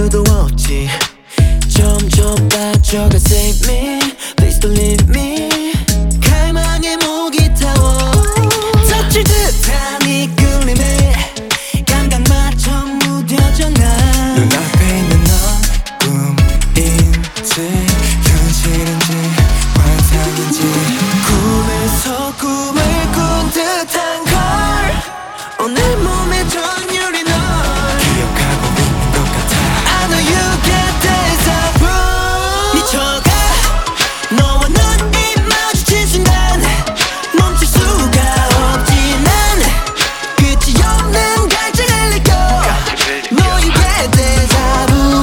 이유도 없지. 점점 빠져가 save me, please don't leave me. 갈망의 목이 타워 touch 듯한 이 끌림에 감각 맞춰 무뎌져 난 눈앞에 있는 넌 꿈인지 현실인지 환상인지 꿈에서 꿈을 꾼 듯한 걸 오늘 몸에 전율이 널 기억하고 있는 것 같아. I know you get deja vu. 미쳐가 너와 눈이 마주친 순간 멈출 수가 없지. 난 끝이 없는 갈증을 느껴. No you get deja vu.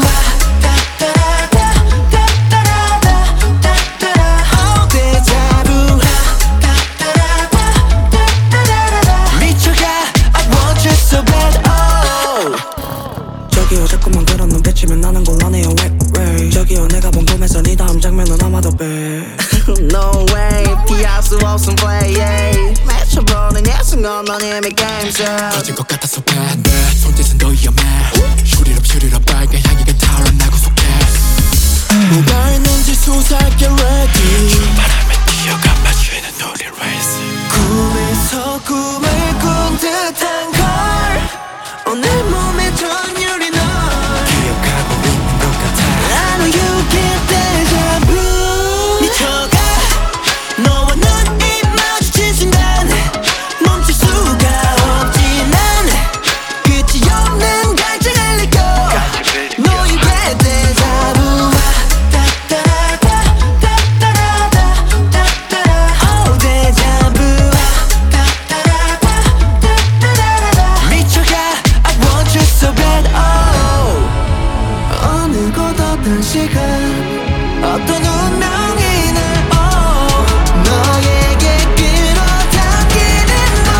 Oh deja vu. 미쳐가 I want you so bad. Oh 저기요 자꾸만 그런 눈 비치면 나는 곤란해요 왜 저기요 내가 본 꿈에서 네 다음 장면은 아마도 배 No way 피할 수 없음 play yeah. 맞춰보는 예순간 넌 이미 game show. 터진 것 같아서 반대 손짓은 더 위험해. 슈리럽 빨간 향기가 타올라나고 속해. 뭐가 있는지 수사할게 ready. 출발하면 뛰어가 마주에는 우리 race. 꿈에서 꿈을 꾼 듯한 걸 오늘 몸에 전율이 널 기억하고 있는 것 같아. I know you get deja vu. 미쳐가 너와 눈이 마주친 순간 멈출 수가 없지. 난 끝이 없는 갈증을 느껴. No you get deja vu. Oh deja vu. 미쳐가 I want you so bad. Oh 어느 곳 어떤 시간 어떤 운명이 날 너에게 끌어당기는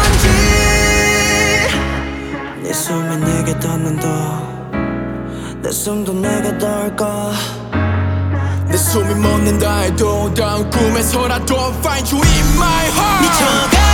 건지. 네 숨이 내게 닿는다 내 숨도 내게 닿을까 내 숨이 멎는다 해도 다음 꿈에서라도 find you in my heart. 미쳐가